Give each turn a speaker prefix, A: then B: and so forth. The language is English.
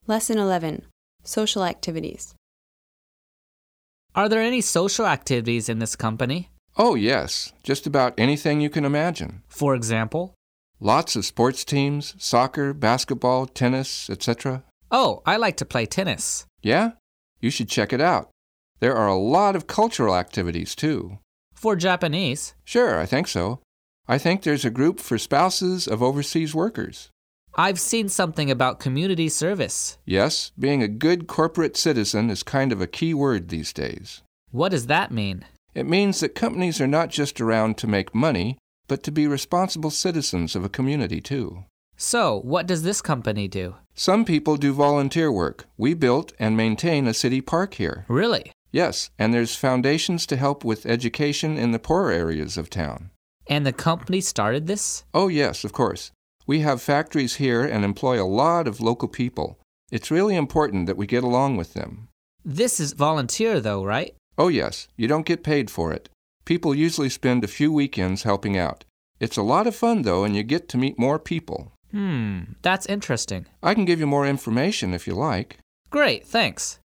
A: Lesson 11. Social Activities.
B: Are there any social activities in this company?
C: Oh, yes. Just about anything you can imagine.
B: For example?
C: Lots of sports teams, soccer, basketball, tennis, etc.
B: Oh, I like to play tennis.
C: Yeah? You should check it out. There are a lot of cultural activities, too.
B: For Japanese?
C: Sure, I think so. I think there's a group for spouses of overseas workers.
B: I've seen something about community service.
C: Yes, being a good corporate citizen is kind of a key word these days.
B: What does that mean?
C: It means that companies are not just around to make money, but to be responsible citizens of a community, too.
B: So, what does this company do?
C: Some people do volunteer work. We built and maintain a city park here.
B: Really?
C: Yes, and there's foundations to help with education in the poorer areas of town.
B: And the company started this?
C: Oh, yes, of course. We have factories here and employ a lot of local people. It's really important that we get along with them.
B: This is volunteer though, right?
C: Oh, yes. You don't get paid for it. People usually spend a few weekends helping out. It's a lot of fun, though, and you get to meet more people.
B: That's interesting.
C: I can give you more information if you like.
B: Great, thanks.